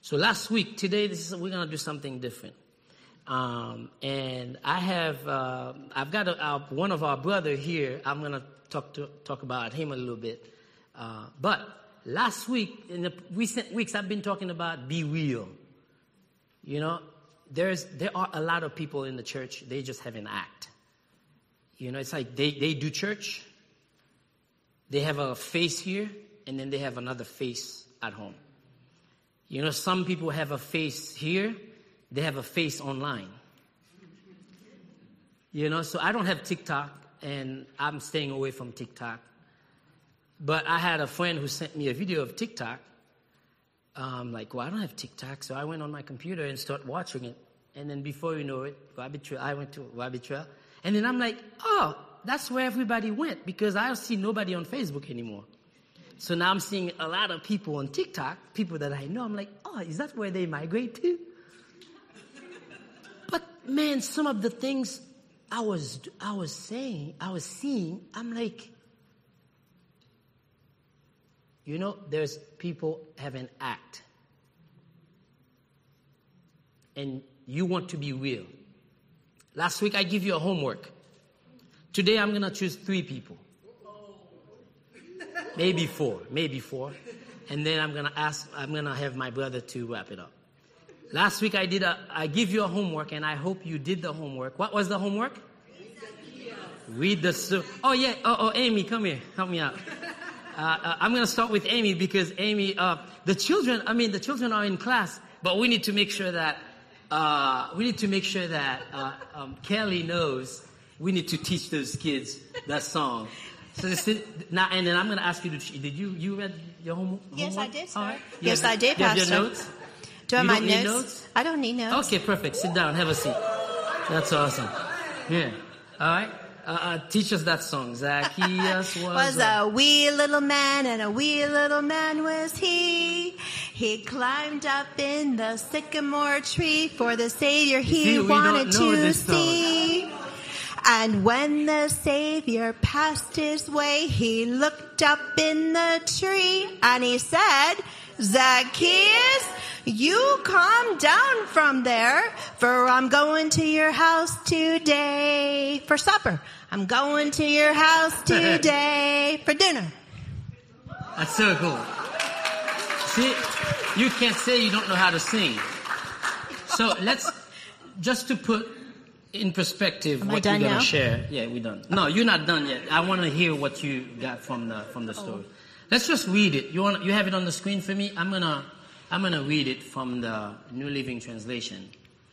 So last week, today, we're going to do something different. And I've got one of our brother here. I'm going to talk about him a little bit. But last week, in the recent weeks, I've been talking about be real. You know, there are a lot of people in the church, they just have an act. You know, it's like they do church, they have a face here, and then they have another face at home. You know, some people have a face here, they have a face online. You know, so I don't have TikTok, and I'm staying away from TikTok. But I had a friend who sent me a video of TikTok. I'm like, well, I don't have TikTok, so I went on my computer and started watching it. And then before you know it, I went to Rabbit Trail. And then I'm like, oh, that's where everybody went, because I don't see nobody on Facebook anymore. So now I'm seeing a lot of people on TikTok, people that I know. I'm like, oh, is that where they migrate to? But man, some of the things I was seeing, I'm like, you know, there's people have an act. And you want to be real. Last week I give you a homework. Today I'm going to choose 3 people. Maybe four. And then I'm going to have my brother to wrap it up. Last week I give you a homework, and I hope you did the homework. What was the homework? Read the story. Oh yeah. Oh, Amy, come here. Help me out. I'm going to start with Amy, because Amy, the children are in class, but we need to make sure that Kelly knows we need to teach those kids that song. So now, and then I'm going to ask you did you read your homework? Yes, I did, sir. Right. Yes, I did, Pastor. You have your notes? Do I have my need notes? I don't need notes. Okay, perfect. Sit down. Have a seat. That's awesome. Yeah. All right. Teach us that song. Zacchaeus was a wee little man, and a wee little man was he. He climbed up in the sycamore tree for the Savior he wanted to see. And when the Savior passed his way, he looked up in the tree and he said, Zacchaeus, you come down from there, for I'm going to your house today for supper. I'm going to your house today for dinner. That's so cool. See, you can't say you don't know how to sing. So let's, just to put in perspective what you're going to share. Yeah, we're done. No, you're not done yet. I want to hear what you got from the story. Let's just read it. You have it on the screen for me? I'm gonna read it from the New Living Translation.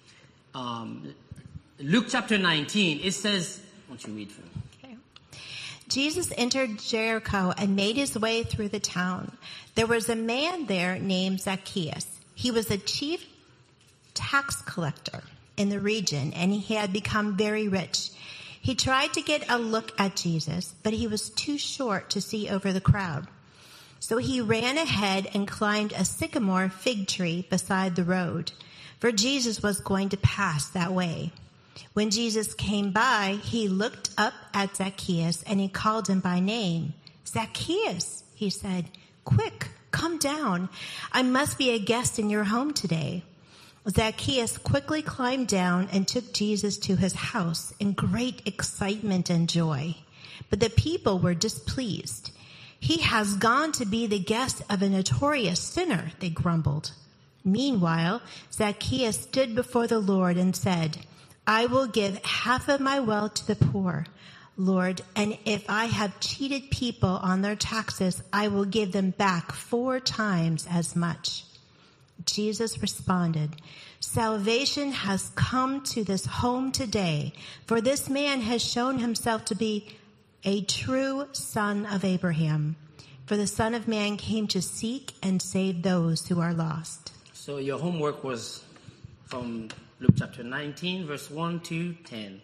Luke chapter 19, it says, why don't you read for me? Okay. Jesus entered Jericho and made his way through the town. There was a man there named Zacchaeus. He was a chief tax collector in the region, and he had become very rich. He tried to get a look at Jesus, but he was too short to see over the crowd. So he ran ahead and climbed a sycamore fig tree beside the road, for Jesus was going to pass that way. When Jesus came by, he looked up at Zacchaeus and he called him by name. Zacchaeus, he said, quick, come down. I must be a guest in your home today. Zacchaeus quickly climbed down and took Jesus to his house in great excitement and joy. But the people were displeased. He has gone to be the guest of a notorious sinner, they grumbled. Meanwhile, Zacchaeus stood before the Lord and said, I will give half of my wealth to the poor, Lord, and if I have cheated people on their taxes, I will give them back 4 times as much. Jesus responded, salvation has come to this home today, for this man has shown himself to be a true son of Abraham. For the Son of Man came to seek and save those who are lost. So your homework was from Luke chapter 19, verse 1 to 10.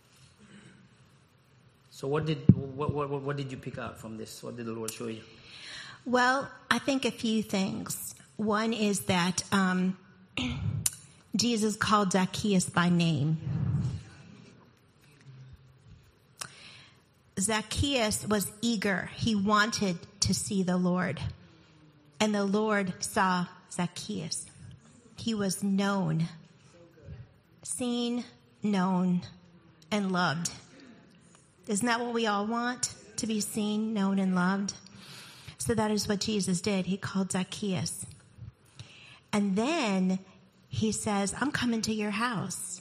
So what did you pick out from this? What did the Lord show you? Well, I think a few things. One is that Jesus called Zacchaeus by name. Zacchaeus was eager. He wanted to see the Lord. And the Lord saw Zacchaeus. he was known, seen, known, and loved. Isn't that what we all want? To be seen, known, and loved? So that is what Jesus did. He called Zacchaeus. And then he says, I'm coming to your house.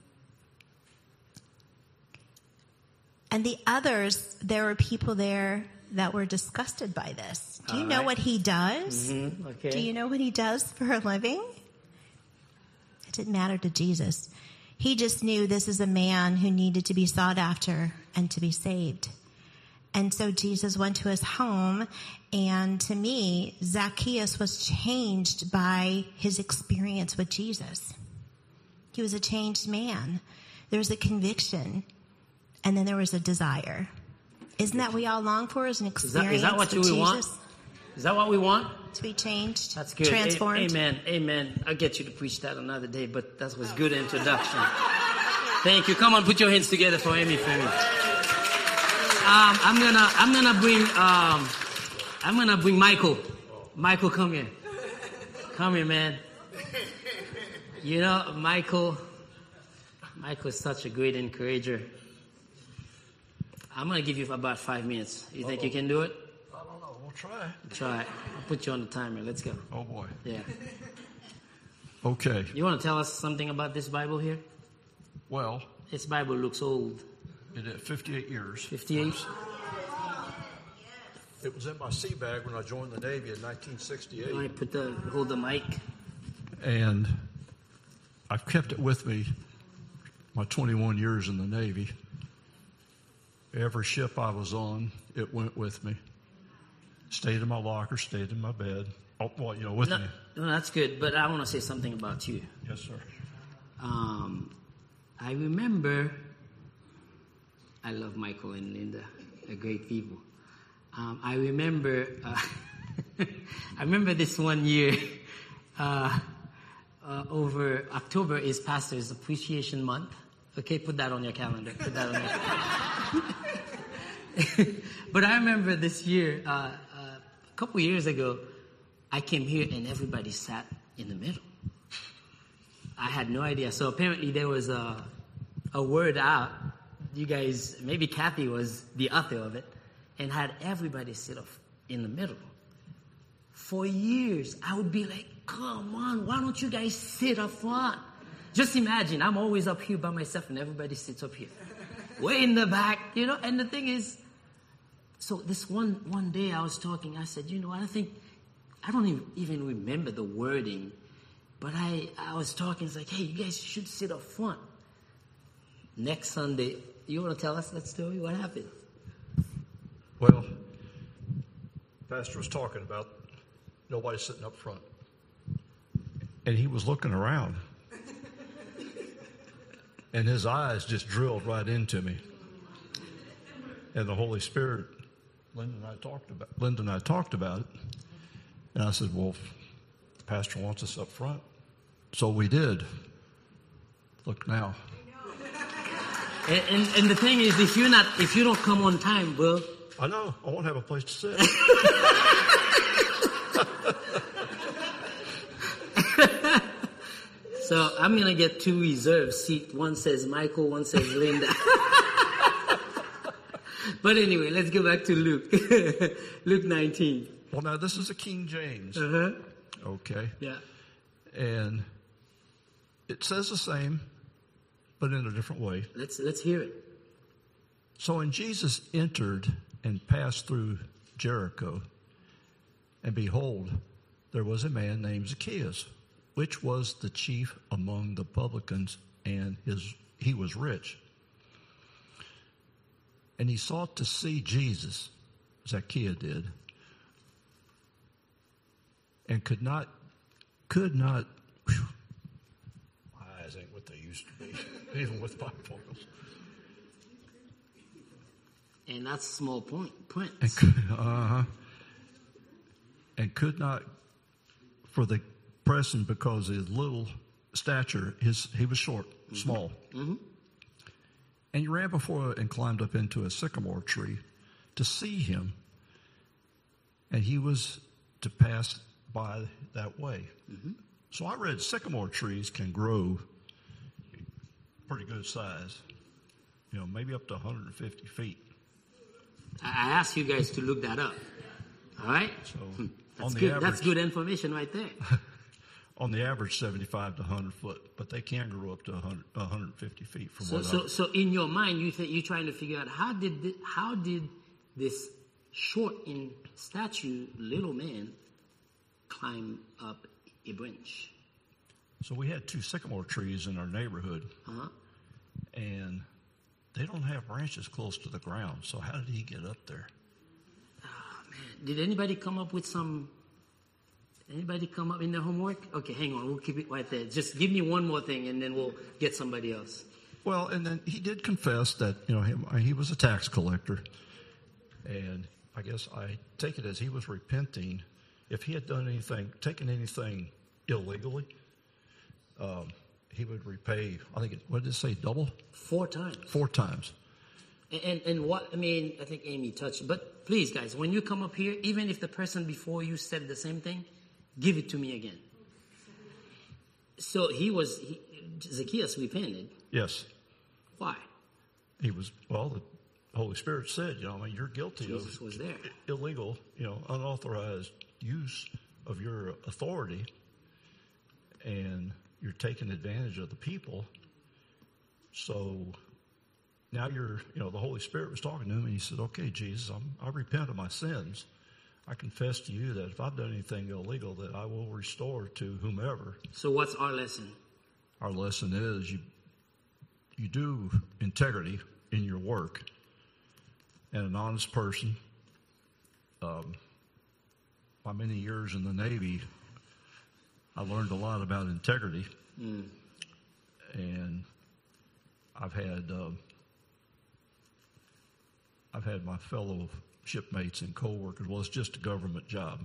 And the others, there were people there that were disgusted by this. Do you know what he does? Mm-hmm. Okay. Do you know what he does for a living? It didn't matter to Jesus. He just knew this is a man who needed to be sought after and to be saved. And so Jesus went to his home, and to me, Zacchaeus was changed by his experience with Jesus. He was a changed man. There was a conviction, and then there was a desire. Isn't that what we all long for, is an experience is that what with we Jesus? want? Is that what we want? To be changed, That's good. transformed. Amen. Amen. I'll get you to preach that another day, but that was good introduction. Thank you. Come on, put your hands together for Amy for me. I'm gonna bring Michael. Michael, come here. Come here, man. You know, Michael is such a great encourager. I'm gonna give you about 5 minutes. You think you can do it? I don't know. We'll try. Try it. I'll put you on the timer. Let's go. Oh, boy. Yeah. Okay. You want to tell us something about this Bible here? Well, This Bible looks old. it had 58 years. 58? It was in my sea bag when I joined the Navy in 1968. All right, hold the mic. And I've kept it with me my 21 years in the Navy. Every ship I was on, it went with me. Stayed in my locker, stayed in my bed. Oh, well, with me. No, that's good, but I want to say something about you. Yes, sir. I remember, I love Michael and Linda, they're great people. I remember this one year, over October is Pastor's Appreciation Month. Okay, put that on your calendar. But I remember this year, a couple years ago, I came here and everybody sat in the middle. I had no idea. So apparently there was a word out. You guys, maybe Kathy was the author of it, and had everybody sit up in the middle. For years, I would be like, come on, why don't you guys sit up front? Just imagine, I'm always up here by myself and everybody sits up here. Way in the back, and the thing is, so this one day I was talking, I said, I don't even remember the wording, but I was talking, it's like, hey, you guys should sit up front. Next Sunday, you want to tell us that story? What happened? Well, Pastor was talking about nobody sitting up front. And he was looking around. And his eyes just drilled right into me. And the Holy Spirit, Linda and I talked about it. And I said, well, the pastor wants us up front. So we did. Look now. And the thing is, if you don't come on time, bro. I know. I won't have a place to sit. So I'm going to get 2 reserved seats. One says Michael, one says Linda. But anyway, let's go back to Luke. Luke 19. Well, now this is a King James. Uh-huh. Okay. Yeah. And it says the same, but in a different way. Let's hear it. So when Jesus entered and passed through Jericho, and behold, there was a man named Zacchaeus, which was the chief among the publicans, and he was rich. And he sought to see Jesus, Zacchaeus did, and could not, whew, my eyes ain't what they used to be, even with bifocals. And that's a small point. And could not, for the pressing, because of his little stature, he was short, small. Mm-hmm. And he ran before and climbed up into a sycamore tree to see him. And he was to pass by that way. Mm-hmm. So I read sycamore trees can grow pretty good size, maybe up to 150 feet. I asked you guys to look that up. All right? So that's good. Average, that's good information right there. On the average, 75 to 100 foot, but they can grow up to 150 feet. So in your mind, you're trying to figure out how did this short in stature little man climb up a branch? So we had 2 sycamore trees in our neighborhood, and they don't have branches close to the ground. So how did he get up there? Oh, man. Did anybody come up with Anybody come up in their homework? Okay, hang on. We'll keep it right there. Just give me one more thing, and then we'll get somebody else. Well, and then he did confess that, he was a tax collector. And I guess I take it as he was repenting. If he had taken anything illegally, he would repay, what did it say, double? 4 times. 4 times. And what, I think Amy touched. But please, guys, when you come up here, even if the person before you said the same thing, give it to me again. So Zacchaeus repented. Yes. Why? The Holy Spirit said, you're guilty Jesus was there. Illegal, unauthorized use of your authority, and you're taking advantage of the people. So now the Holy Spirit was talking to him, and he said, okay, Jesus, I repent of my sins. I confess to you that if I've done anything illegal, that I will restore to whomever. So what's our lesson? Our lesson is you do integrity in your work. And an honest person, by many years in the Navy, I learned a lot about integrity. And I've had my fellow shipmates and co-workers, well, it's just a government job.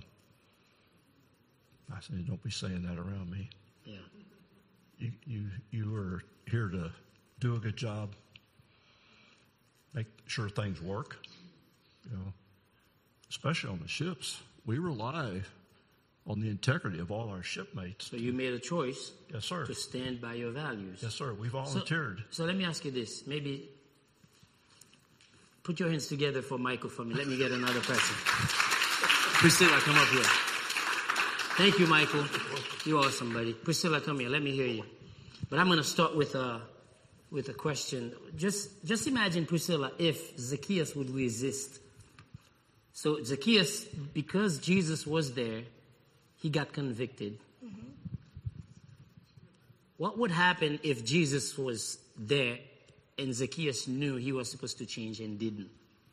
I said, don't be saying that around me. Yeah. You are here to do a good job, make sure things work, especially on the ships. We rely on the integrity of all our shipmates. So you made a choice. Yes, sir. To stand by your values. Yes, sir. We volunteered. So let me ask you this. Maybe put your hands together for Michael for me. Let me get another person. Priscilla, come up here. Thank you, Michael. You're awesome, buddy. Priscilla, come here. Let me hear you. But I'm going to start with a question. Just imagine, Priscilla, if Zacchaeus would resist. So Zacchaeus, because Jesus was there, he got convicted. Mm-hmm. What would happen if Jesus was there and Zacchaeus knew he was supposed to change and didn't?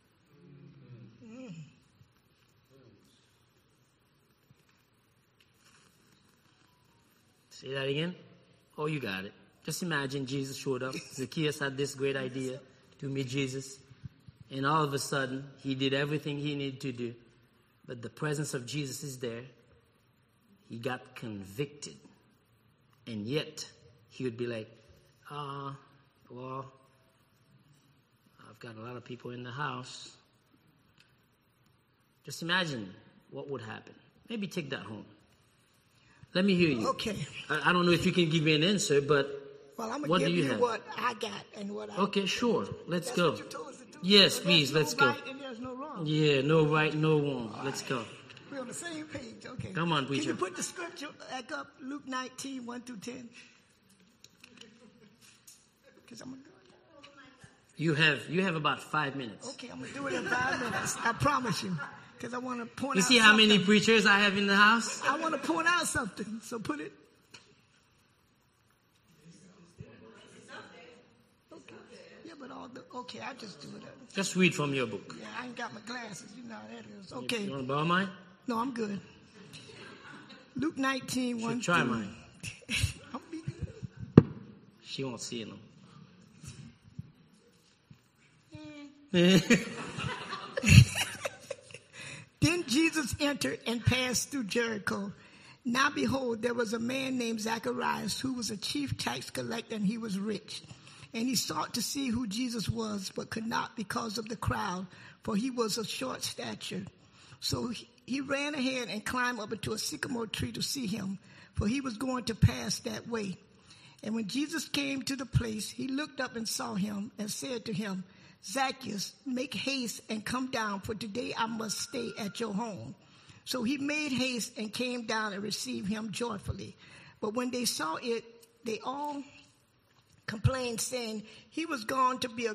Say that again? Oh, you got it. Just imagine Jesus showed up. Zacchaeus had this great idea to meet Jesus. And all of a sudden, he did everything he needed to do. But the presence of Jesus is there. He got convicted. And yet, he would be like, well, I've got a lot of people in the house. Just imagine what would happen. Maybe take that home. Let me hear you. Okay. I don't know if you can give me an answer, but I'm what give do you you have? What I got and what I... Okay, sure. Let's That's go. What you told us to do. Yes, so please, let's no go. Right and there's no wrong. Yeah, no right, no wrong. Let's go. We're on the same page. Okay. Come on, preacher. Can you put the scripture back up? Luke 19, 1 through 10. Because I'm going to do it. You have about 5 minutes. Okay, I'm going to do it in 5 minutes. I promise you. Because I want to point out You see how something. many preachers I have in the house? I want to point out something. So put it. Okay. Yeah, but okay, I just do it. Just read from your book. Yeah, I ain't got my glasses. You know how that is. Okay. You want to borrow mine? No, I'm good. Luke 19, 1 Try through... mine. I'll be good. She won't see them. Then Jesus entered and passed through Jericho. Now behold, there was a man named Zacharias who was a chief tax collector, and he was rich. And he sought to see who Jesus was, but could not because of the crowd, for he was of short stature. So he ran ahead and climbed up into a sycamore tree to see him, for he was going to pass that way. And when Jesus came to the place, he looked up and saw him and said to him, Zacchaeus, make haste and come down, for today I must stay at your home. So he made haste and came down and received him joyfully. But when they saw it, they all complained, saying, he has gone to be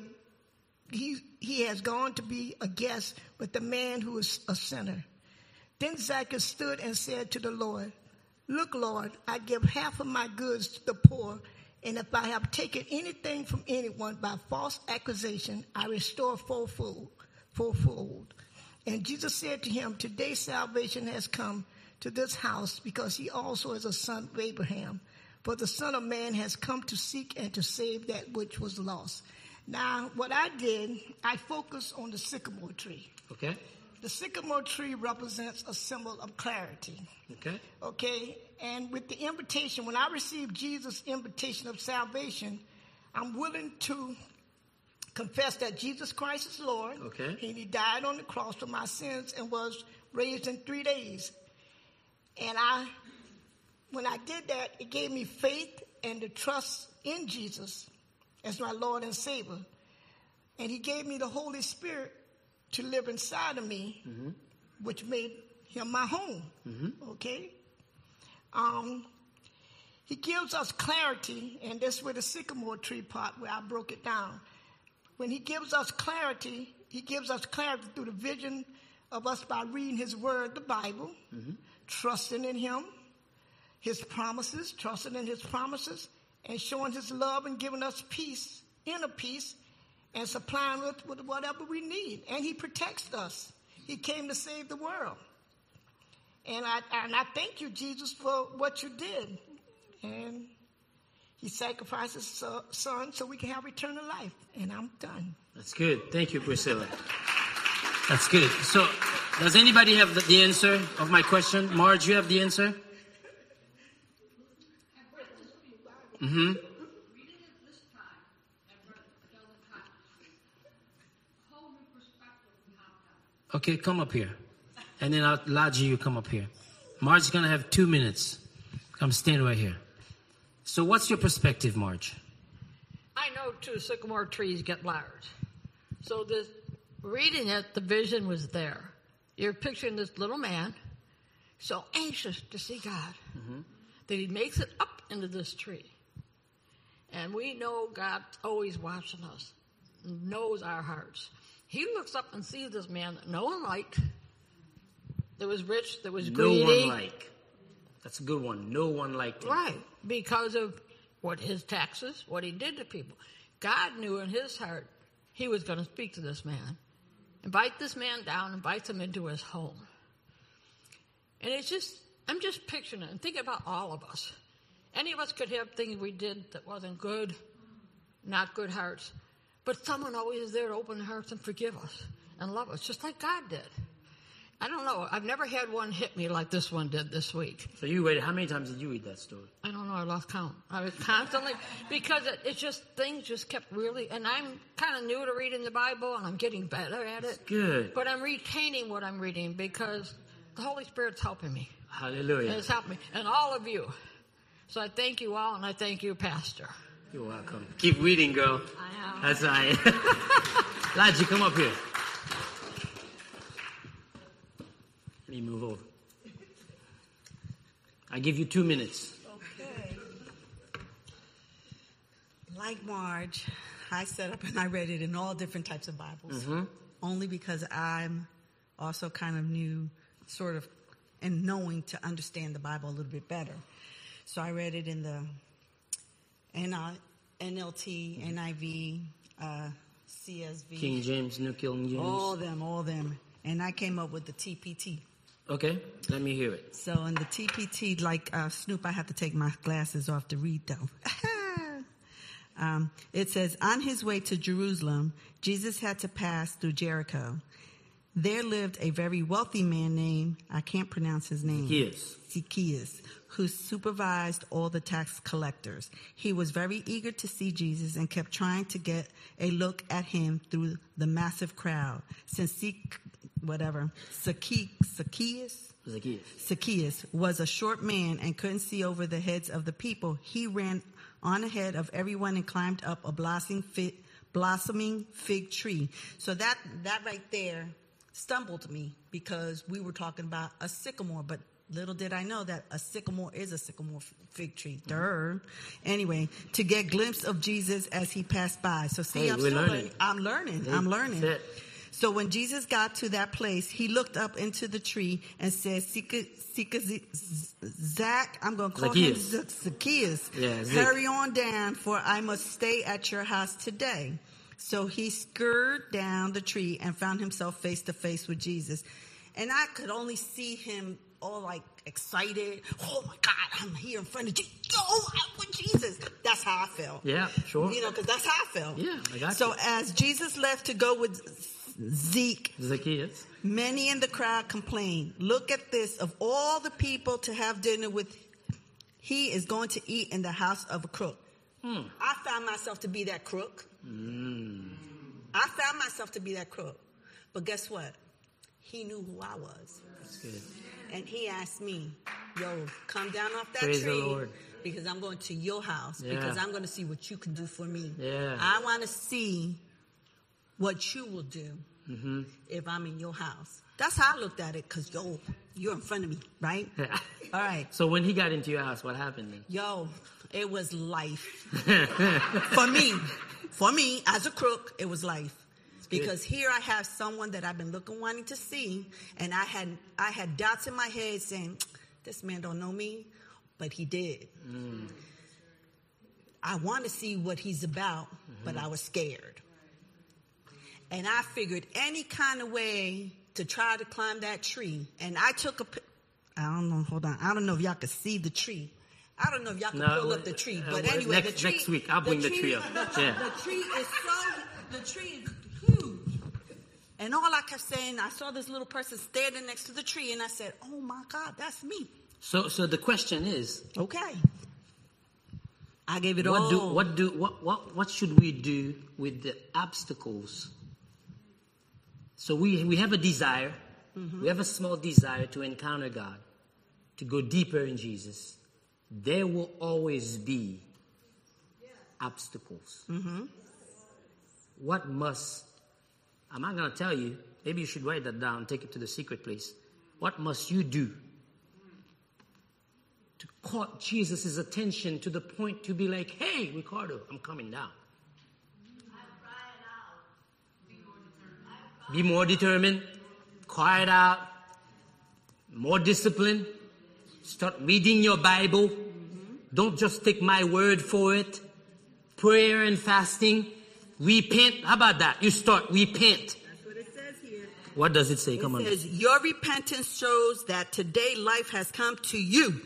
a guest with the man who is a sinner. Then Zacchaeus stood and said to the Lord, look, Lord, I give half of my goods to the poor, and if I have taken anything from anyone by false accusation, I restore fourfold. And Jesus said to him, today salvation has come to this house, because he also is a son of Abraham. For the Son of Man has come to seek and to save that which was lost. Now, what I did, I focused on the sycamore tree. Okay. The sycamore tree represents a symbol of clarity. Okay. Okay. And with the invitation, when I received Jesus' invitation of salvation, I'm willing to confess that Jesus Christ is Lord. Okay. And he died on the cross for my sins and was raised in 3 days. And when I did that, it gave me faith and the trust in Jesus as my Lord and Savior. And he gave me the Holy Spirit to live inside of me, which made him my home. Okay? He gives us clarity, and that's where the sycamore tree part, where I broke it down. When he gives us clarity through the vision of us by reading his word, the Bible, trusting in him, trusting in his promises, and showing his love and giving us peace, inner peace, and supplying us with whatever we need. And he protects us. He came to save the world. And I thank you, Jesus, for what you did. And he sacrificed his son so we can have eternal life. And I'm done. That's good. Thank you, Priscilla. That's good. So, does anybody have the answer of my question? Marge, you have the answer? Okay, come up here. And then Laji, you come up here. Marge is going to have 2 minutes. Come stand right here. So what's your perspective, Marge? I know 2 sycamore trees get large. So reading it, the vision was there. You're picturing this little man, so anxious to see God, that he makes it up into this tree. And we know God's always watching us, knows our hearts. He looks up and sees this man that no one liked, that was rich, that was greedy. No one liked. That's a good one. No one liked him. Right, because of what his taxes, what he did to people. God knew in his heart he was going to speak to this man, invite this man down, invite him into his home. And I'm just picturing it and thinking about all of us. Any of us could have things we did that wasn't good, not good hearts. But someone always is there to open hearts and forgive us and love us, just like God did. I don't know. I've never had one hit me like this one did this week. So you read, how many times did you read that story? I don't know. I lost count. I was constantly, because it's just, things just kept really, and I'm kind of new to reading the Bible, and I'm getting better at it. Good. But I'm retaining what I'm reading because the Holy Spirit's helping me. Hallelujah. And it's helped me. And all of you. So I thank you all, and I thank you, Pastor. You're welcome. Keep reading, girl. I am. That's right. Laji, come up here. Let me move over. I give you 2 minutes. Okay. Like Marge, I set up and I read it in all different types of Bibles. Only because I'm also kind of new, sort of, and knowing to understand the Bible a little bit better. So I read it in the NLT, NIV, CSV. King James, New King James. All them. And I came up with the TPT. Okay, let me hear it. So in the TPT, like Snoop, I have to take my glasses off to read though. It says, on his way to Jerusalem, Jesus had to pass through Jericho. There lived a very wealthy man named, I can't pronounce his name. Zacchaeus, who supervised all the tax collectors. He was very eager to see Jesus and kept trying to get a look at him through the massive crowd. Since Zacchaeus Zacchaeus was a short man and couldn't see over the heads of the people. He ran on ahead of everyone and climbed up a blossoming fig tree. So that right there stumbled me, because we were talking about a sycamore, but little did I know that a sycamore is a sycamore fig tree. Anyway, to get a glimpse of Jesus as he passed by. So see, I'm learning. So when Jesus got to that place, he looked up into the tree and said, Zach, I'm going to call him Zacchaeus. Hurry on down, for I must stay at your house today. So he scurried down the tree and found himself face to face with Jesus. And I could only see him all like excited. Oh my God, I'm here in front of Jesus. Oh, I'm with Jesus. That's how I felt. Yeah, sure. Because that's how I felt. Yeah, I got So as Jesus left to go with Zacchaeus, many in the crowd complained, look at this, of all the people to have dinner with, he is going to eat in the house of a crook. I found myself to be that crook. But guess what? He knew who I was. That's good. And he asked me, come down off that Praise tree, the Lord. because I'm going to your house, because I'm going to see what you can do for me. Yeah. I want to see what you will do if I'm in your house. That's how I looked at it, because, you're in front of me, right? Yeah. All right. So when he got into your house, what happened then? It was life. For me, as a crook, it was life. Because here I have someone that I've been wanting to see, and I had doubts in my head saying, this man don't know me, but he did. I want to see what he's about, but I was scared. And I figured any kind of way to try to climb that tree. And I took I don't know if y'all could see the tree. I don't know if y'all can pull up the tree, but anyway, next week I'll bring the tree up. The tree is huge. And all I kept saying, I saw this little person standing next to the tree, and I said, oh my God, that's me. So the question is, okay, I gave it all. What should we do with the obstacles? So we have a desire, we have a small desire to encounter God, to go deeper in Jesus. There will always be obstacles. I'm not going to tell you. Maybe you should write that down, take it to the secret place. What must you do to caught Jesus' attention to the point to be like, hey, Ricardo, I'm coming down? Be more determined. Cry it out. More discipline. Start reading your Bible. Don't just take my word for it. Prayer and fasting. Repent. How about that? You start repent. That's what it says here. What does it say? Come on. It says, your repentance shows that today life has come to you.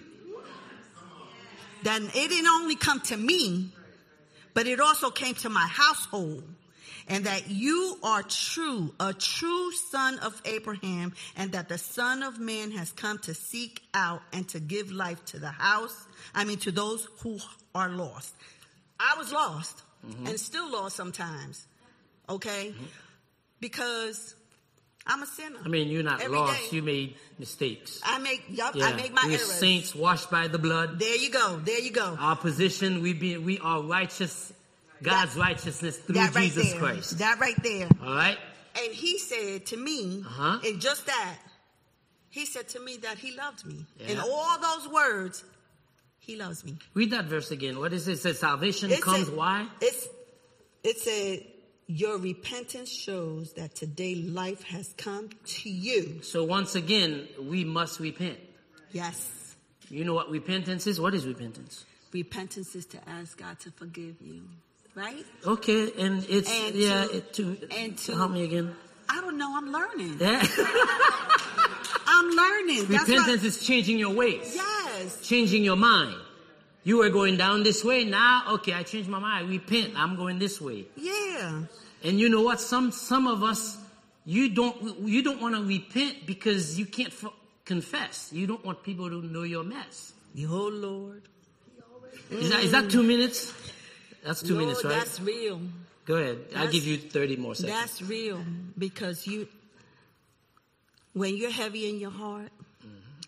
Then it didn't only come to me, but it also came to my household. And that you are a true son of Abraham, and that the Son of Man has come to seek out and to give life to to those who are lost. I was lost and still lost sometimes. Okay? Because I'm a sinner. I mean, you're not lost. Day. You made mistakes. I make my we're errors. Saints washed by the blood. There you go. Our position, we are righteous. God's righteousness through Jesus Christ. That right there. All right. And he said to me, in just that, he said to me that he loved me. In all those words, he loves me. Read that verse again. What is it? It says salvation comes why? It said, your repentance shows that today life has come to you. So once again, we must repent. Yes. You know what repentance is? What is repentance? Repentance is to ask God to forgive you. Right? Okay, and it's to help me again. I don't know. I'm learning. Yeah. I'm learning. Repentance is changing your ways. Yes. Changing your mind. You were going down this way. Now, okay, I changed my mind. Repent. I'm going this way. Yeah. And you know what? Some of us, you don't want to repent because you can't confess. You don't want people to know your mess. Oh Lord. Is that 2 minutes? That's 2 minutes, right? That's real. Go ahead. I'll give you 30 more seconds. That's real, because when you're heavy in your heart,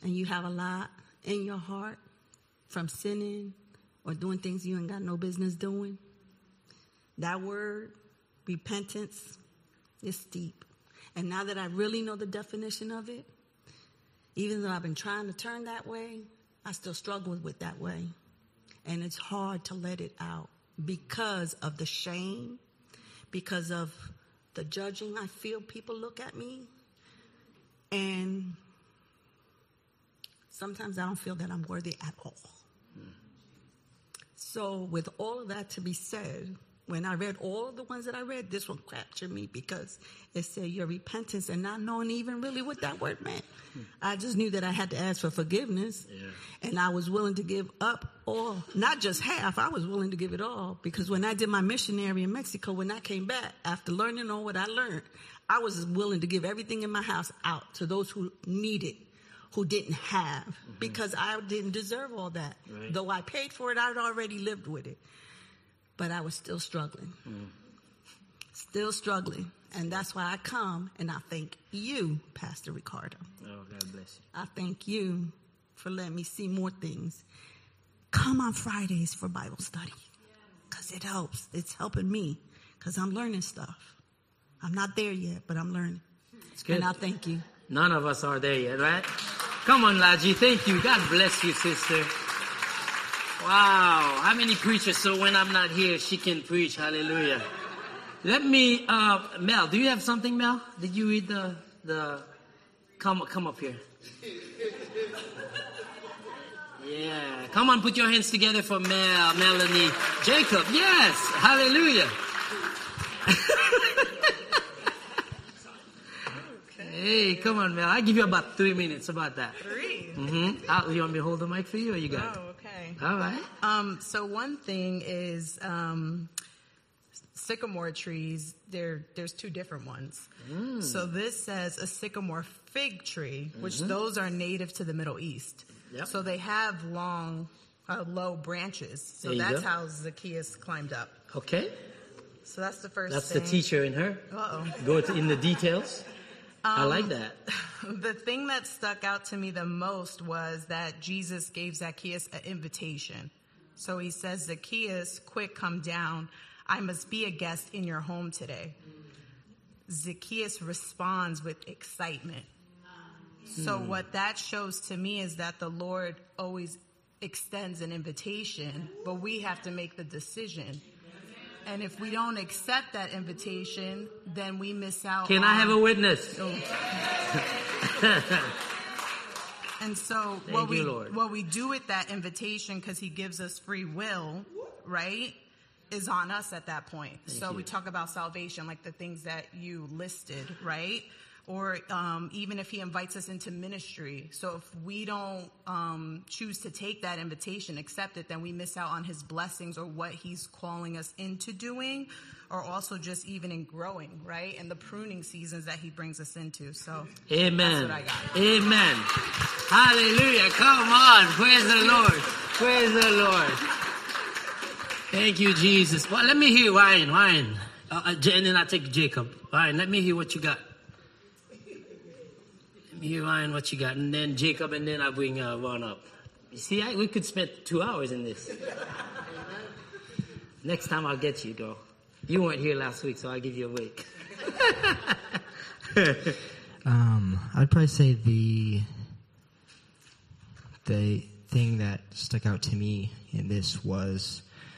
and you have a lot in your heart from sinning or doing things you ain't got no business doing, that word, repentance, is deep. And now that I really know the definition of it, even though I've been trying to turn that way, I still struggle with that way. And it's hard to let it out because of the shame, because of the judging I feel people look at me. And sometimes I don't feel that I'm worthy at all. So with all of that to be said, when I read all of the ones that I read, this one captured me because it said your repentance and not knowing even really what that word meant. I just knew that I had to ask for forgiveness. Yeah. And I was willing to give up all, not just half, I was willing to give it all. Because when I did my missionary in Mexico, when I came back, after learning all what I learned, I was willing to give everything in my house out to those who needed, who didn't have, because I didn't deserve all that. Right. Though I paid for it, I'd already lived with it. But I was still struggling. Still struggling. And that's why I come and I thank you, Pastor Ricardo. Oh, God bless you. I thank you for letting me see more things. Come on Fridays for Bible study. Because it helps. It's helping me. Because I'm learning stuff. I'm not there yet, but I'm learning. It's good. And I thank you. None of us are there yet, right? Come on, Laji. Thank you. God bless you, sister. Wow. How many preachers? So when I'm not here, she can preach. Hallelujah. Let me, Mel, do you have something, Mel? Did you read the, come up here. Yeah. Come on, put your hands together for Mel, Melanie, Jacob. Yes. Hallelujah. Hey, come on, Mel. I'll give you about 3 minutes about that. 3? Mm-hmm. You want me to hold the mic for you or you got it? Oh, okay. All right. So one thing is sycamore trees, there's 2 different ones. So this says a sycamore fig tree, which those are native to the Middle East. Yep. So they have long, low branches. So that's how Zacchaeus climbed up. Okay. So that's the first That's thing. the teacher in her. Uh-oh. Go in the details. I like that. The thing that stuck out to me the most was that Jesus gave Zacchaeus an invitation. So he says, Zacchaeus, quick, come down. I must be a guest in your home today. Zacchaeus responds with excitement. So what that shows to me is that the Lord always extends an invitation, but we have to make the decision. And if we don't accept that invitation, then we miss out. Can I have a witness? And so what we do with that invitation, because he gives us free will, right, is on us at that point. We talk about salvation, like the things that you listed, right? Or even if he invites us into ministry. So if we don't choose to take that invitation, accept it, then we miss out on his blessings or what he's calling us into doing, or also just even in growing, right? And the pruning seasons that he brings us into. So amen. That's what I got. Amen. Hallelujah. Come on. Praise the Lord. Praise the Lord. Thank you, Jesus. Well, let me hear Ryan. And then I'll take Jacob. Ryan, let me hear what you got. Here, Ryan, what you got? And then Jacob, and then I'll bring Ron up. You see, we could spend 2 hours in this. Next time I'll get you, girl. You weren't here last week, so I'll give you a week. I'd probably say the thing that stuck out to me in this was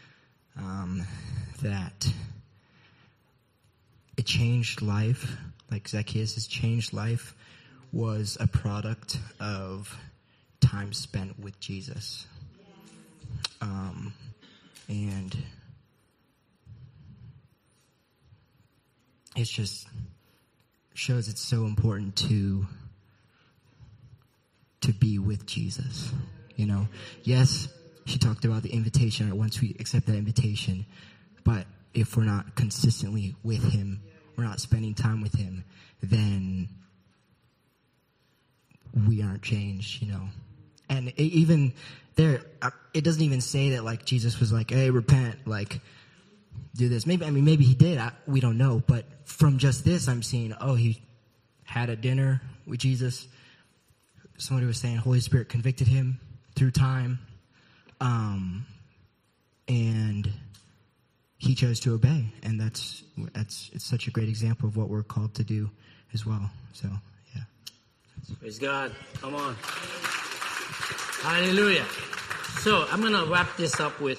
that it changed life. Like Zacchaeus' changed life was a product of time spent with Jesus. And it just shows it's so important to be with Jesus. You know, yes, she talked about the invitation, or once we accept that invitation, but if we're not consistently with him, we're not spending time with him, then we aren't changed, you know. And even there, it doesn't even say that, like, Jesus was like, hey, repent, like, do this. Maybe he did. We don't know. But from just this, I'm seeing, he had a dinner with Jesus, somebody was saying, Holy Spirit convicted him through time, and he chose to obey, and it's such a great example of what we're called to do as well. So, yeah. Praise God. Come on. Hallelujah. So I'm going to wrap this up with,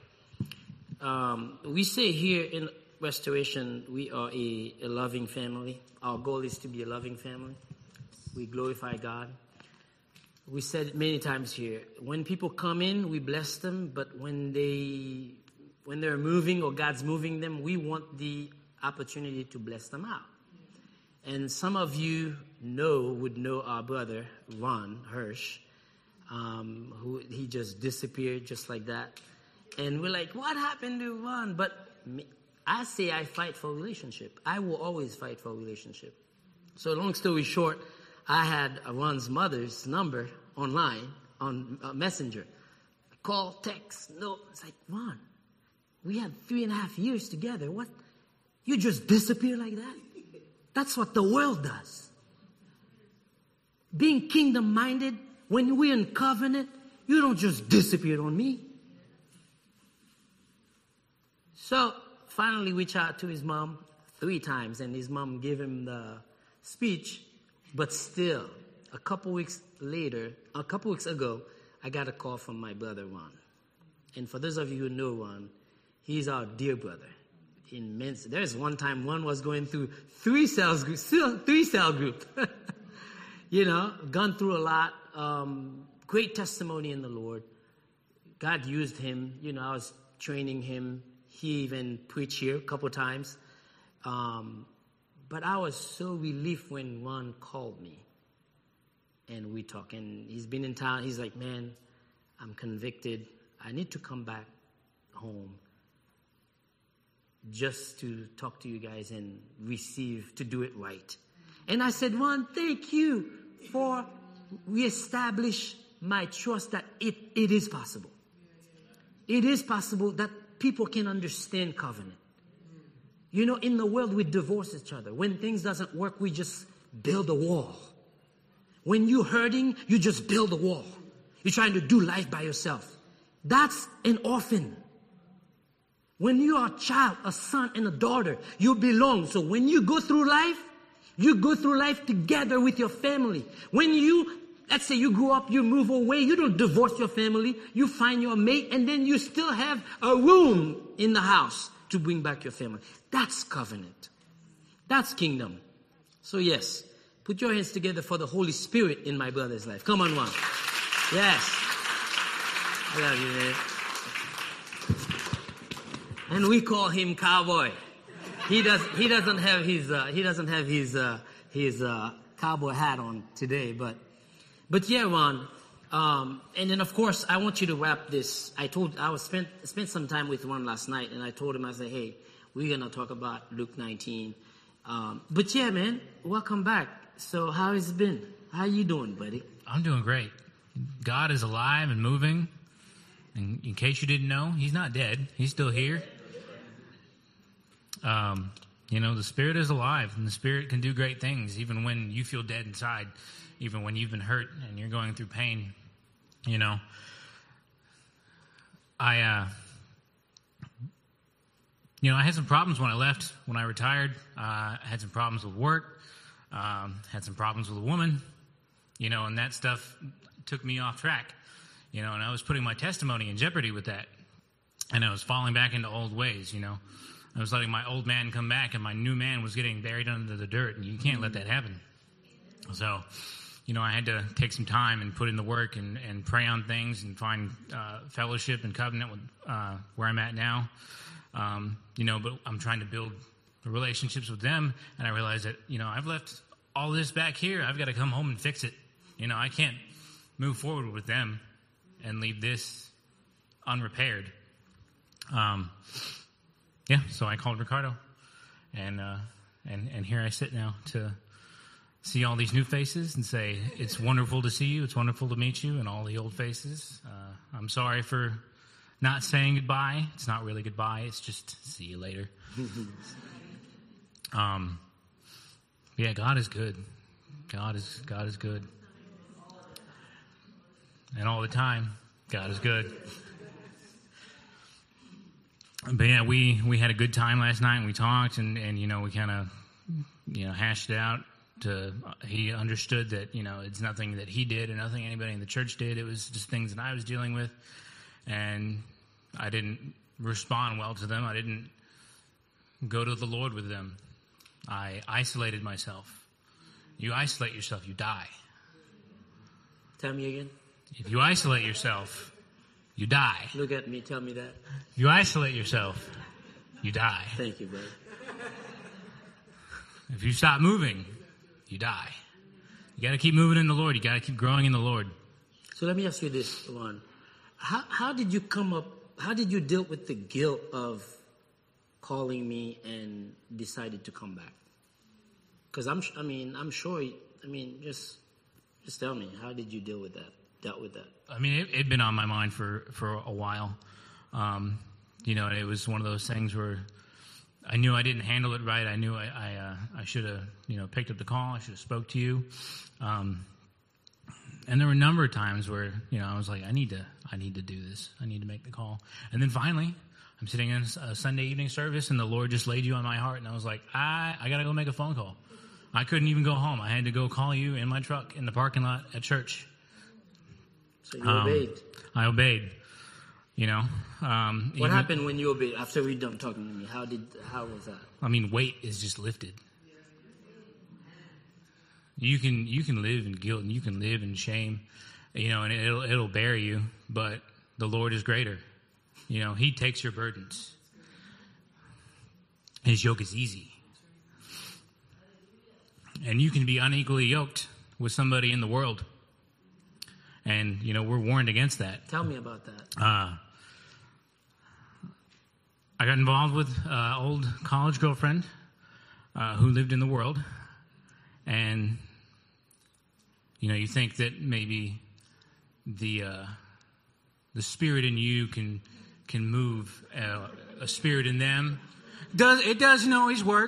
we say here in Restoration, we are a loving family. Our goal is to be a loving family. We glorify God. We said it many times here, when people come in, we bless them, but when they're moving or God's moving them, we want the opportunity to bless them out. And some of you would know our brother, Ron Hirsch, who he just disappeared just like that. And we're like, what happened to Ron? But I say I fight for a relationship. I will always fight for a relationship. So long story short, I had Ron's mother's number online on Messenger. Call, text, no. It's like, Ron, we had 3.5 years together. What? You just disappear like that? That's what the world does. Being kingdom-minded, when we're in covenant, you don't just disappear on me. So finally reached out to his mom 3 times, and his mom gave him the speech. But still, a couple weeks ago, I got a call from my brother Ron. And for those of you who know Ron, he's our dear brother. There's one time Ron was going through 3-cell group. Gone through a lot. Great testimony in the Lord. God used him. I was training him. He even preached here a couple times. But I was so relieved when Ron called me. And we talked. And he's been in town. He's like, man, I'm convicted. I need to come back home just to talk to you guys and to do it right. And I said, Ron, thank you for reestablish my trust that it is possible. It is possible that people can understand covenant. In the world, we divorce each other. When things doesn't work, we just build a wall. When you're hurting, you just build a wall. You're trying to do life by yourself. That's an orphan. When you are a child, a son and a daughter, you belong. So when you go through life together with your family. Let's say you grow up, you move away, you don't divorce your family, you find your mate, and then you still have a room in the house to bring back your family. That's covenant. That's kingdom. So yes, put your hands together for the Holy Spirit in my brother's life. Come on, Ron. Yes. I love you, man. And we call him Cowboy. He doesn't have his cowboy hat on today, but yeah, Ron. And then of course I want you to wrap this. I spent some time with Ron last night, and I told him, I said, hey, we're gonna talk about Luke 19. But yeah, man, welcome back. So how has it been? How you doing, buddy? I'm doing great. God is alive and moving. And in case you didn't know, he's not dead. He's still here. The Spirit is alive, and the Spirit can do great things, even when you feel dead inside, even when you've been hurt and you're going through pain. I had some problems when I left, when I retired. I had some problems with work, had some problems with a woman, and that stuff took me off track, and I was putting my testimony in jeopardy with that, and I was falling back into old ways, I was letting my old man come back, and my new man was getting buried under the dirt, and you can't let that happen. So, I had to take some time and put in the work and pray on things and find fellowship and covenant with where I'm at now. But I'm trying to build relationships with them, and I realized that, I've left all this back here. I've got to come home and fix it. I can't move forward with them and leave this unrepaired. So I called Ricardo, and here I sit now to see all these new faces and say, it's wonderful to see you, it's wonderful to meet you, and all the old faces. I'm sorry for not saying goodbye. It's not really goodbye, it's just see you later. God is good. God is good. And all the time, God is good. But yeah, we had a good time last night, and we talked, and we kind of, hashed it out. He understood that, it's nothing that he did or nothing anybody in the church did. It was just things that I was dealing with. And I didn't respond well to them. I didn't go to the Lord with them. I isolated myself. You isolate yourself, you die. Tell me again. If you isolate yourself, you die. Look at me, tell me that. If you isolate yourself, you die. Thank you, brother. If you stop moving, you die. You got to keep moving in the Lord. You got to keep growing in the Lord. So let me ask you this, Ron. How did you how did you deal with the guilt of calling me and decided to come back? Because I'm sure, just tell me, how did you dealt with that? I mean, it'd been on my mind for a while. It was one of those things where I knew I didn't handle it right. I knew I should have, picked up the call. I should have spoke to you. And there were a number of times where, I was like, I need to do this. I need to make the call. And then finally, I'm sitting in a Sunday evening service, and the Lord just laid you on my heart. And I was like, I got to go make a phone call. I couldn't even go home. I had to go call you in my truck in the parking lot at church. So you obeyed. I obeyed. What happened when you obeyed? After we done talking to me, how was that? I mean, weight is just lifted. You can live in guilt and you can live in shame, and it'll bury you. But the Lord is greater. He takes your burdens. His yoke is easy. And you can be unequally yoked with somebody in the world. And, we're warned against that. Tell me about that. I got involved with an old college girlfriend who lived in the world. And, you think that maybe the spirit in you can move a spirit in them. It doesn't always work.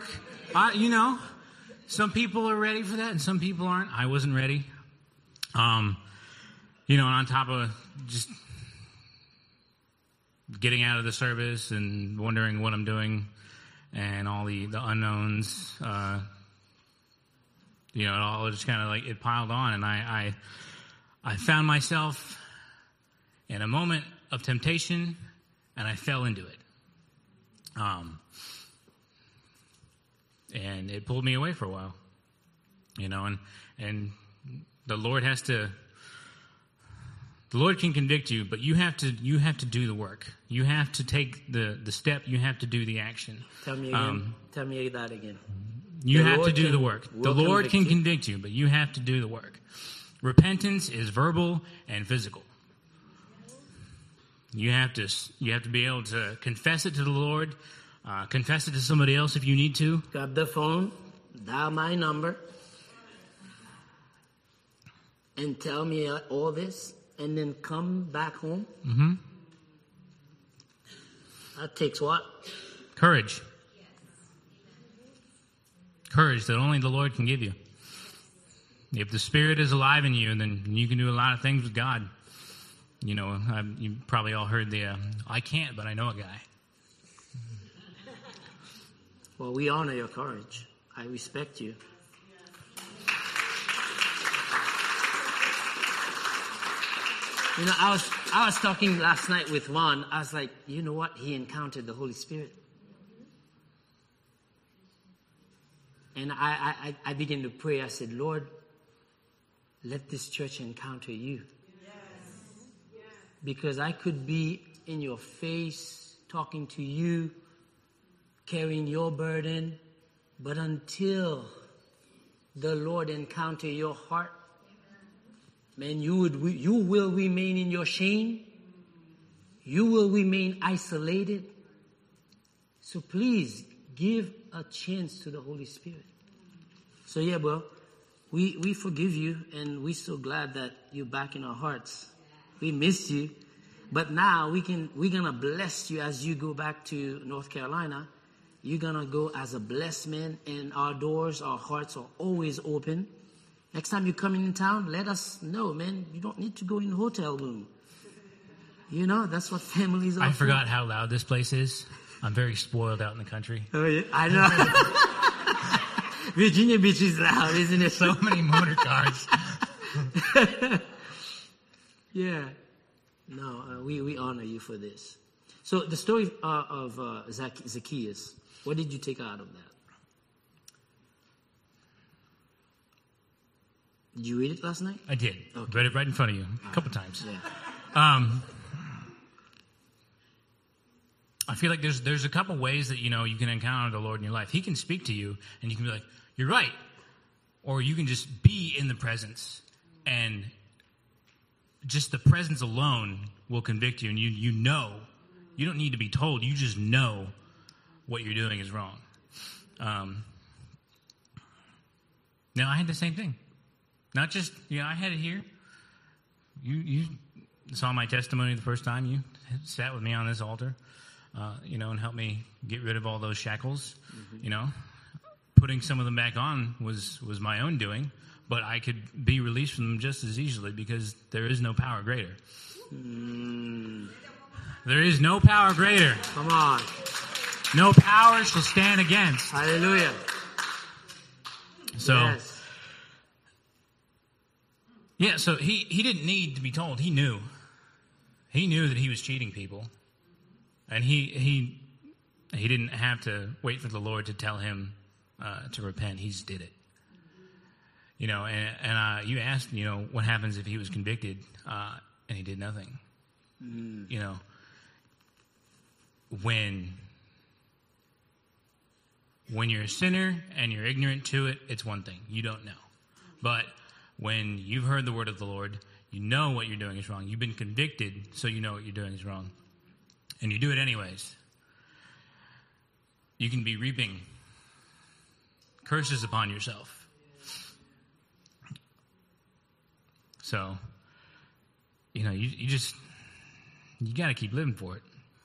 Some people are ready for that and some people aren't. I wasn't ready. And on top of just getting out of the service and wondering what I'm doing and all the unknowns, it all just kind of it piled on. And I found myself in a moment of temptation and I fell into it. And it pulled me away for a while, and the Lord the Lord can convict you, but you have to do the work. You have to take the step. You have to do the action. Tell me again. Tell me that again. You have to do the work. The Lord can convict you, but you have to do the work. Repentance is verbal and physical. You have to be able to confess it to the Lord. Confess it to somebody else if you need to. Grab the phone, dial my number, and tell me all this, and then come back home. Mm-hmm. That takes what? Courage. Courage that only the Lord can give you. If the Spirit is alive in you, then you can do a lot of things with God. You probably all heard I can't, but I know a guy. Well, we honor your courage. I respect you. I was talking last night with Ron. I was like, you know what? He encountered the Holy Spirit. And I began to pray. I said, Lord, let this church encounter you. Yes. Because I could be in your face, talking to you, carrying your burden, but until the Lord encounter your heart, man, you will remain in your shame. You will remain isolated. So please give a chance to the Holy Spirit. So yeah, bro, we forgive you, and we're so glad that you're back in our hearts. We miss you, but now we're gonna bless you as you go back to North Carolina. You're gonna go as a blessed man, and our doors, our hearts are always open. Next time you're coming in town, let us know, man. You don't need to go in the hotel room. You know, that's what families are I forgot how loud this place is. I'm very spoiled out in the country. Oh, yeah, I know. Virginia Beach is loud, isn't it? So many motor cars. Yeah. No, we honor you for this. So the story of Zacchaeus, what did you take out of that? Did you read it last night? I did. Okay. Read it right in front of you a couple times. Yeah. I feel like there's a couple ways that, you know, you can encounter the Lord in your life. He can speak to you, and you can be like, you're right. Or you can just be in the presence, and just the presence alone will convict you, and you know. You don't need to be told. You just know what you're doing is wrong. Now, I had the same thing. Not just, I had it here. You saw my testimony the first time. You sat with me on this altar, and helped me get rid of all those shackles. Mm-hmm. Putting some of them back on was my own doing, but I could be released from them just as easily because there is no power greater. There is no power greater. Come on. No power shall stand against. Hallelujah. So, yes. Yeah, so he didn't need to be told. He knew. He knew that he was cheating people. And he didn't have to wait for the Lord to tell him to repent. He just did it. And you asked, what happens if he was convicted and he did nothing? When you're a sinner and you're ignorant to it, it's one thing. You don't know. But when you've heard the word of the Lord, you know what you're doing is wrong. You've been convicted, so you know what you're doing is wrong. And you do it anyways. You can be reaping curses upon yourself. So, you got to keep living for it.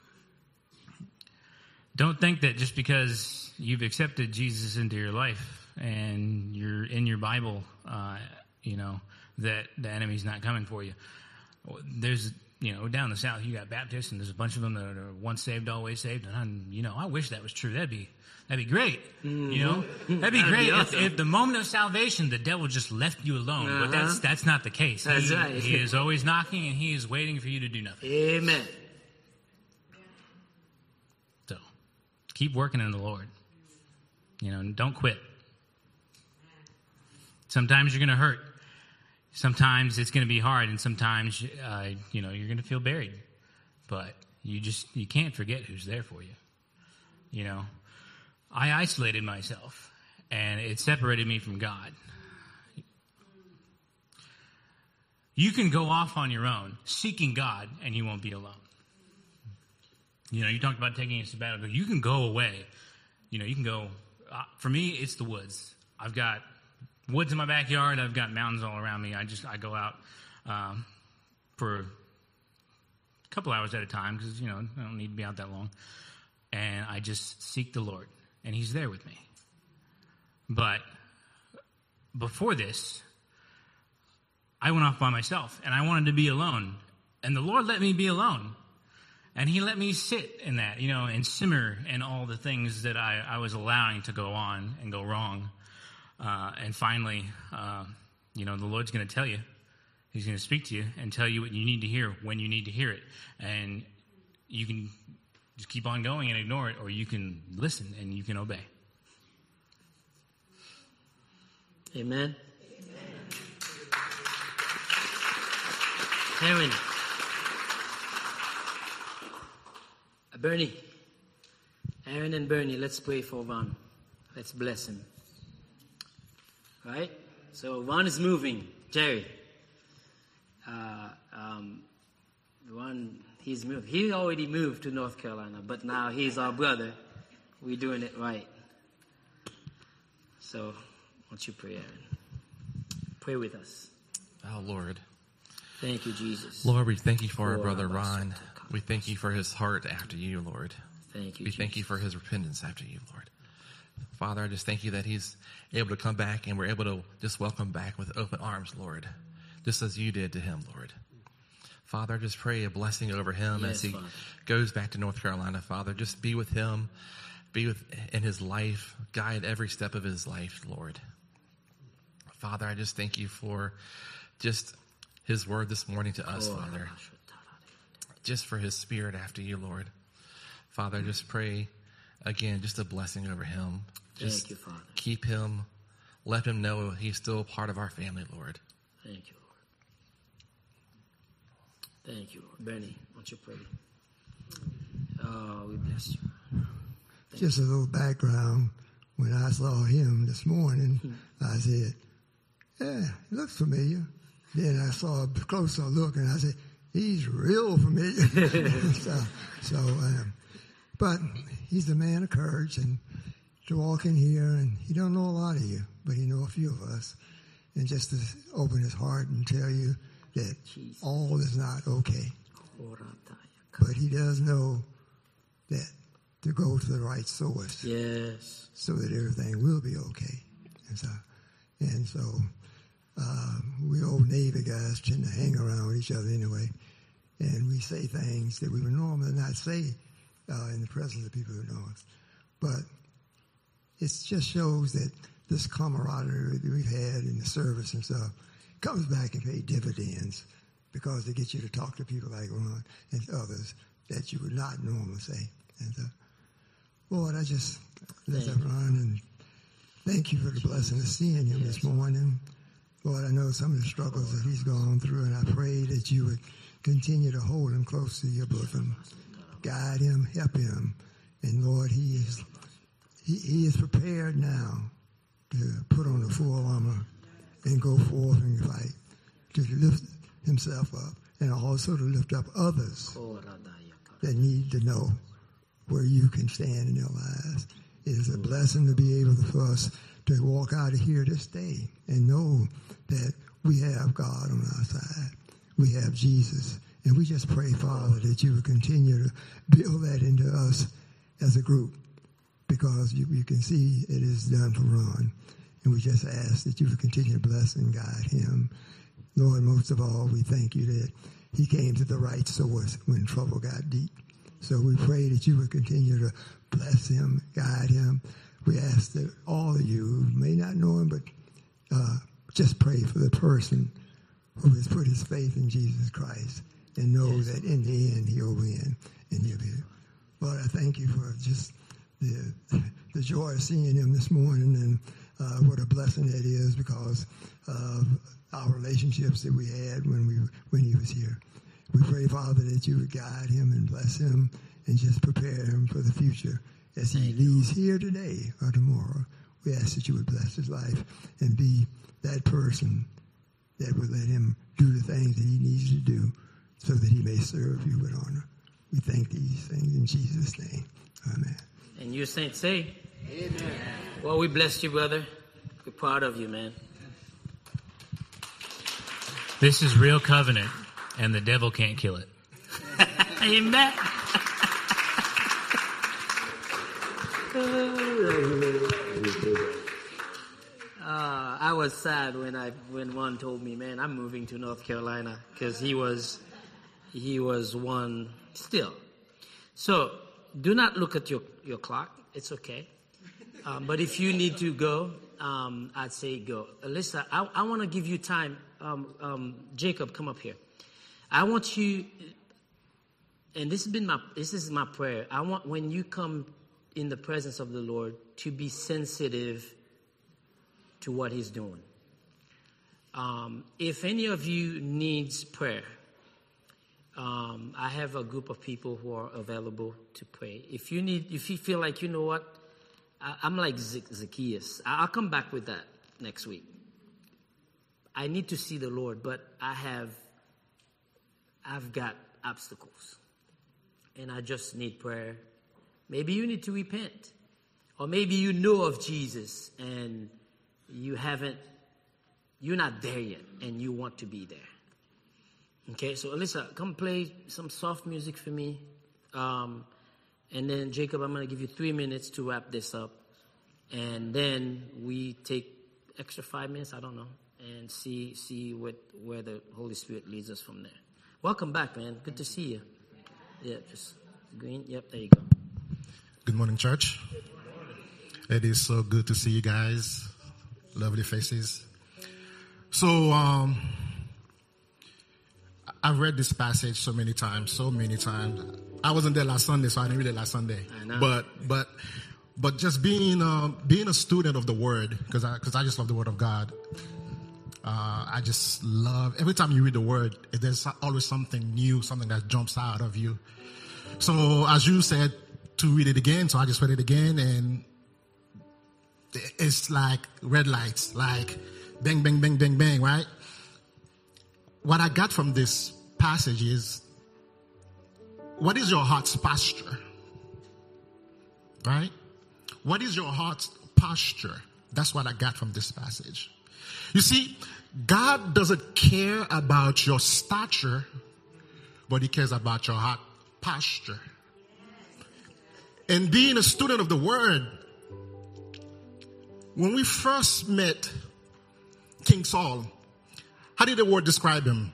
Don't think that just because you've accepted Jesus into your life and you're in your Bible, that the enemy's not coming for you. There's, down in the South, you got Baptists, and there's a bunch of them that are once saved, always saved. And I wish that was true. That'd be great. Mm-hmm. That'd be great be awesome. if the moment of salvation, the devil just left you alone. But that's not the case. That's right. He is always knocking, and he is waiting for you to do nothing. Amen. So, keep working in the Lord. Don't quit. Sometimes you're going to hurt. Sometimes it's going to be hard, and sometimes, you're going to feel buried. But you can't forget who's there for you. I isolated myself, and it separated me from God. You can go off on your own, seeking God, and you won't be alone. You talked about taking a sabbatical. You can go away. You can go. For me, it's the woods. I've got woods in my backyard. I've got mountains all around me. I go out for a couple hours at a time because, I don't need to be out that long. And I just seek the Lord, and he's there with me. But before this, I went off by myself, and I wanted to be alone. And the Lord let me be alone. And he let me sit in that, and simmer in all the things that I was allowing to go on and go wrong. And finally, the Lord's going to tell you. He's going to speak to you and tell you what you need to hear when you need to hear it. And you can just keep on going and ignore it, or you can listen and you can obey. Amen. Aaron. Aaron and Bernie, let's pray for Ron. Let's bless him. Right? So Ron is moving. Jerry. Ron, he's moved. He already moved to North Carolina, but now he's our brother. We're doing it right. So, won't you pray, Aaron? Pray with us. Oh, Lord. Thank you, Jesus. Lord, we thank you for our brother Ron. We thank you for his heart after you, Lord. Thank you, We thank you for his repentance after you, Lord. Father, I just thank you that he's able to come back and we're able to just welcome back with open arms, Lord, just as you did to him, Lord. Father, I just pray a blessing over him as he goes back to North Carolina, Father. Just be with him, in his life, guide every step of his life, Lord. Father, I just thank you for just his word this morning to us, Father. Just for his spirit after you, Lord. Father, I just pray, again, just a blessing over him. Just thank you, Father. Keep him, let him know he's still part of our family, Lord. Thank you, Lord. Thank you, Lord. Bernie, why don't you pray? Oh, we bless you. Just a little background. When I saw him this morning, I said, yeah, he looks familiar. Then I saw a closer look, and I said, he's real familiar. But he's a man of courage, and to walk in here, and he don't know a lot of you, but he know a few of us. And just to open his heart and tell you that all is not okay. But he does know that to go to the right source. Yes. So that everything will be okay. And so we old Navy guys tend to hang around with each other anyway. And we say things that we would normally not say in the presence of people who know us. But it just shows that this camaraderie that we've had in the service and stuff comes back and pay dividends because they get you to talk to people like Ron and others that you would not normally say. And Lord, I just lift up Ron and thank you for the blessing of seeing him this morning. Lord, I know some of the struggles that he's gone through, and I pray that you would continue to hold him close to your bosom. Guide him, help him. And Lord, he is prepared now to put on the full armor and go forth and fight, to lift himself up and also to lift up others that need to know where you can stand in their lives. It is a blessing to be able for us to walk out of here this day and know that we have God on our side. We have Jesus. And we just pray, Father, that you would continue to build that into us as a group, because you can see it is done for Ron. And we just ask that you would continue to bless and guide him. Lord, most of all, we thank you that he came to the right source when trouble got deep. So we pray that you would continue to bless him, guide him. We ask that all of you who may not know him, but just pray for the person who has put his faith in Jesus Christ and know that in the end he'll win and he'll be. Lord, I thank you for just the joy of seeing him this morning, and what a blessing that is because of our relationships that we had when he was here. We pray, Father, that you would guide him and bless him and just prepare him for the future as he leaves here today or tomorrow. We ask that you would bless his life and be that person that would let him do the things that he needs to do so that he may serve you with honor. We thank these things in Jesus' name. Amen. And you saints say, amen. Well, we bless you, brother. We're proud of you, man. This is real covenant, and the devil can't kill it. Amen. I was sad when one told me, man, I'm moving to North Carolina, because he was one still. So do not look at your clock. It's okay. But if you need to go, I'd say go. Alyssa, I want to give you time. Jacob, come up here. I want you, and this is my prayer. I want, when you come in the presence of the Lord, to be sensitive to what he's doing. If any of you needs prayer, I have a group of people who are available to pray. If you feel like, you know what, I'm like Zacchaeus. I'll come back with that next week. I need to see the Lord, but I've got obstacles, and I just need prayer. Maybe you need to repent, or maybe you know of Jesus and you're not there yet, and you want to be there. Okay, so Alyssa, come play some soft music for me. And then Jacob, I'm going to give you 3 minutes to wrap this up. and then we take extra 5 minutes, I don't know, and see where the Holy Spirit leads us from there. Welcome back, man. Good to see you. Yeah, just green. Yep, there you go. Good morning, church. It is so good to see you guys. Lovely faces. So, I've read this passage so many times. I wasn't there last Sunday, so I didn't read it last Sunday. I know. But just being a student of the Word, because I just love the Word of God. I just love, every time you read the Word, there's always something new, something that jumps out of you. So as you said to read it again, so I just read it again, and it's like red lights, like bang, bang, bang, bang, bang, right? What I got from this passage is, what is your heart's posture? Right? What is your heart's posture? That's what I got from this passage. You see, God doesn't care about your stature, but He cares about your heart posture. And being a student of the Word, when we first met King Saul, how did the Word describe him?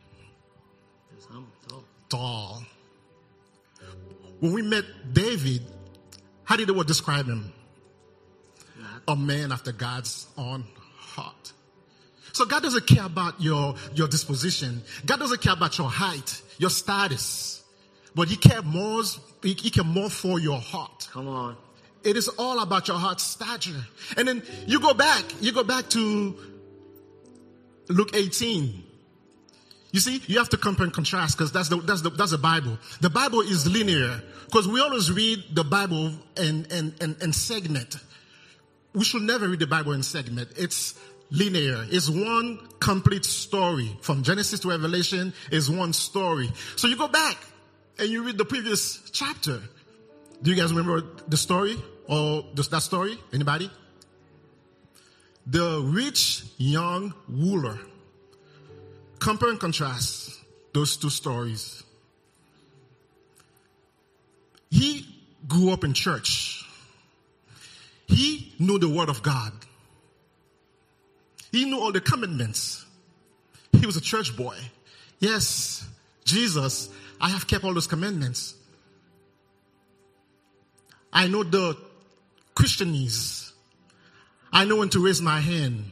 Tall. When we met David, how did the Word describe him? A man after God's own heart. So God doesn't care about your disposition. God doesn't care about your height, your status. But He cares more for your heart. Come on. It is all about your heart's stature. And then you go back to Luke 18. You see, you have to compare and contrast, because that's the Bible. The Bible is linear, because we always read the Bible in segment. We should never read the Bible in segment. It's linear. It's one complete story. From Genesis to Revelation is one story. So you go back and you read the previous chapter. Do you guys remember the story? Or that story? Anybody? The rich young ruler. Compare and contrast those two stories. He grew up in church. He knew the Word of God. He knew all the commandments. He was a church boy. Yes, Jesus, I have kept all those commandments. I know the Christianese. I know when to raise my hand.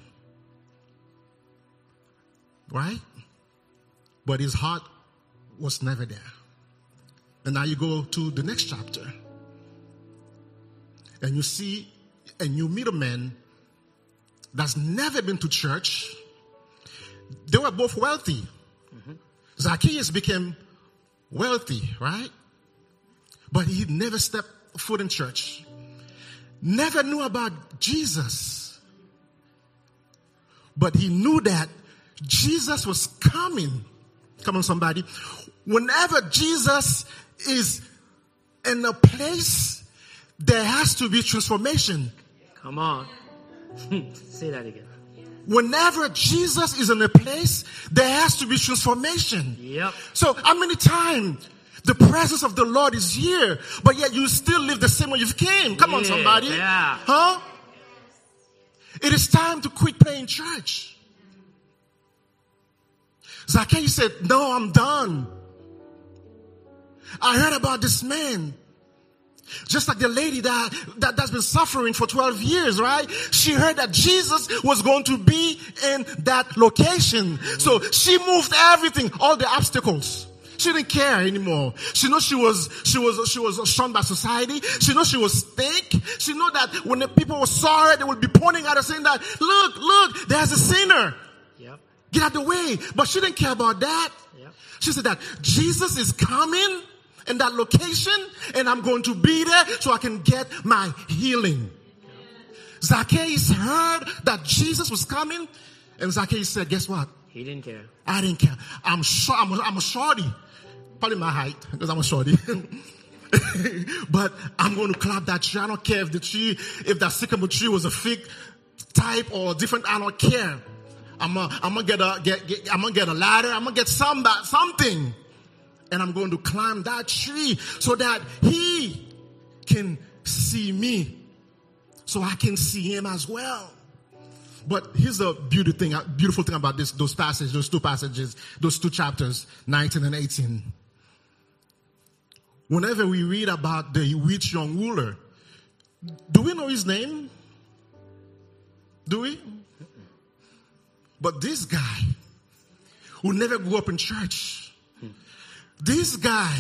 Right? But his heart was never there. And now you go to the next chapter. And you see, and you meet a man that's never been to church. They were both wealthy. Mm-hmm. Zacchaeus became wealthy, right? But he never stepped foot in church. Never knew about Jesus. But he knew that Jesus was coming. Come on, somebody. Whenever Jesus is in a place, there has to be transformation. Come on. Say that again. Whenever Jesus is in a place, there has to be transformation. Yep. So how many times the presence of the Lord is here, but yet you still live the same way you came? Come on, somebody. Yeah. Huh? It is time to quit playing church. Zacchaeus said, no, I'm done. I heard about this man. Just like the lady that's been suffering for 12 years, right? She heard that Jesus was going to be in that location. So she moved everything, all the obstacles. She didn't care anymore. She knows she was shunned by society. She knows she was stink. She knew that when the people saw her, they would be pointing at her saying that, look, there's a sinner. Yep. Get out of the way. But she didn't care about that. Yep. She said that Jesus is coming in that location, and I'm going to be there so I can get my healing. Zacchaeus heard that Jesus was coming, and Zacchaeus said, guess what? He didn't care. I didn't care. I'm a shorty. Probably my height, because I'm a shorty. But I'm going to climb that tree. I don't care if that sycamore tree was a fig type or different. I don't care. I'm gonna get a ladder. I'm gonna get something. And I'm going to climb that tree so that he can see me. so I can see him as well. But here's the beautiful thing about those two passages, those two chapters, 19 and 18. Whenever we read about the rich young ruler, do we know his name? Do we? But this guy who never grew up in church, this guy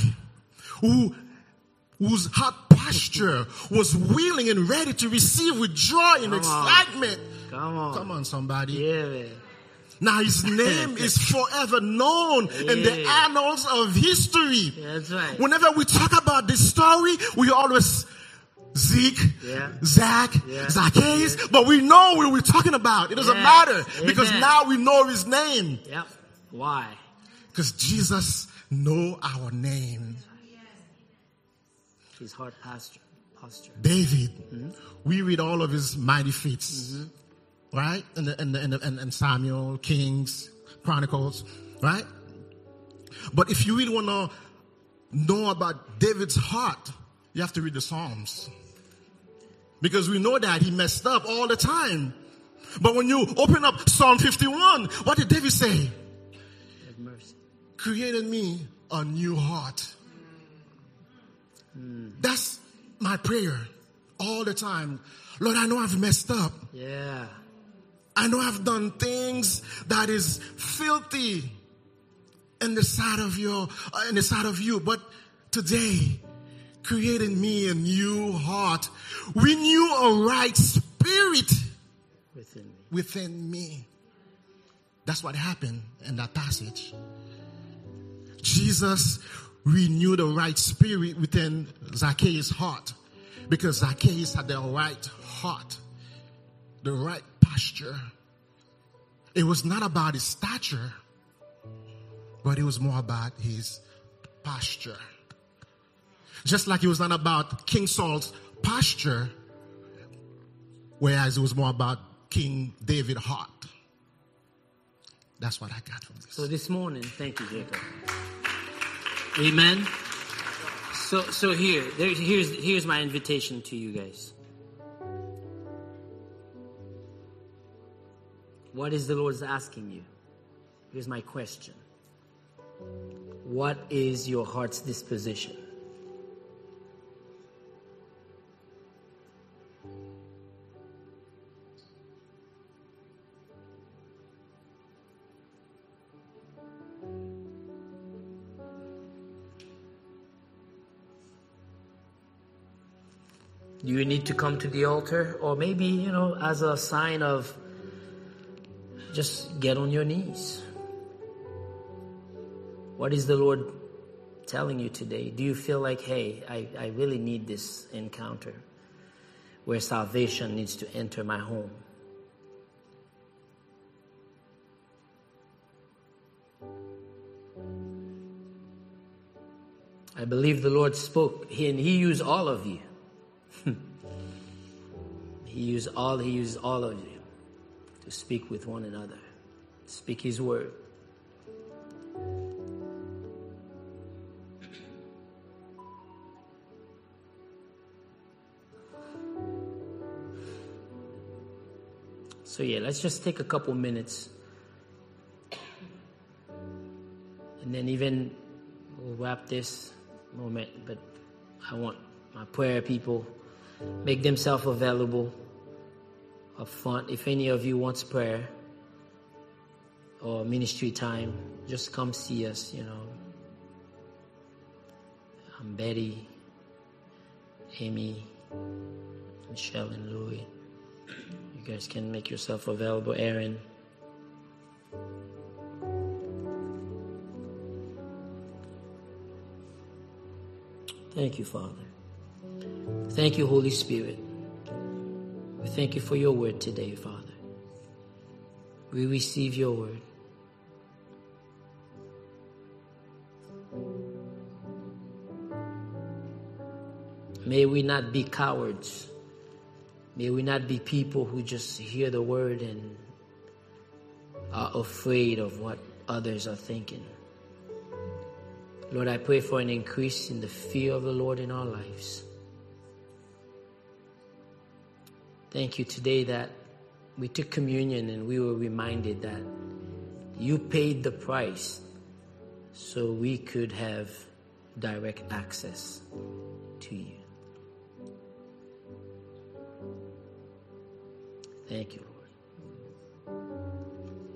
whose heart posture was willing and ready to receive with joy and excitement. Come on, somebody. Yeah, man. Now his name is forever known in the annals of history. Yeah, that's right. Whenever we talk about this story, we always Zeke, Zacchaeus, but we know what we're talking about. It doesn't matter because now we know his name. Yep. Why? Because Jesus knows our name. His heart posture. David, we read all of his mighty feats, right? And Samuel, Kings, Chronicles, right? But if you really want to know about David's heart, you have to read the Psalms. Because we know that he messed up all the time. But when you open up Psalm 51, what did David say? Have mercy. Create in me a new heart. That's my prayer all the time. Lord, I know I've messed up. Yeah. I know I've done things that is filthy in the sight of you. But today, create in me a new heart. Renew a right spirit within me. That's what happened in that passage. Jesus renewed the right spirit within Zacchaeus' heart, because Zacchaeus had the right heart, the right posture. It was not about his stature, but it was more about his posture. Just like it was not about King Saul's posture, whereas it was more about King David's heart. That's what I got from this. So this morning, thank you, Jacob. Amen. So here's my invitation to you guys. What is the Lord asking you? Here's my question. What is your heart's disposition? Do you need to come to the altar? Or maybe, as a sign of just get on your knees. What is the Lord telling you today? Do you feel like, hey, I really need this encounter where salvation needs to enter my home? I believe the Lord spoke, and He used all of you. He used all of you to speak with one another, speak His word. So let's just take a couple minutes, and then we'll wrap this moment. But I want my prayer people make themselves available up front. If any of you wants prayer or ministry time, just come see us. I'm Betty, Amy, Michelle, and Louie. You guys can make yourself available. Aaron. Thank you, Father. Thank you, Holy Spirit. We thank you for your word today, Father. We receive your word. May we not be cowards. May we not be people who just hear the word and are afraid of what others are thinking. Lord, I pray for an increase in the fear of the Lord in our lives. Thank you today that we took communion and we were reminded that you paid the price so we could have direct access to you. Thank you, Lord.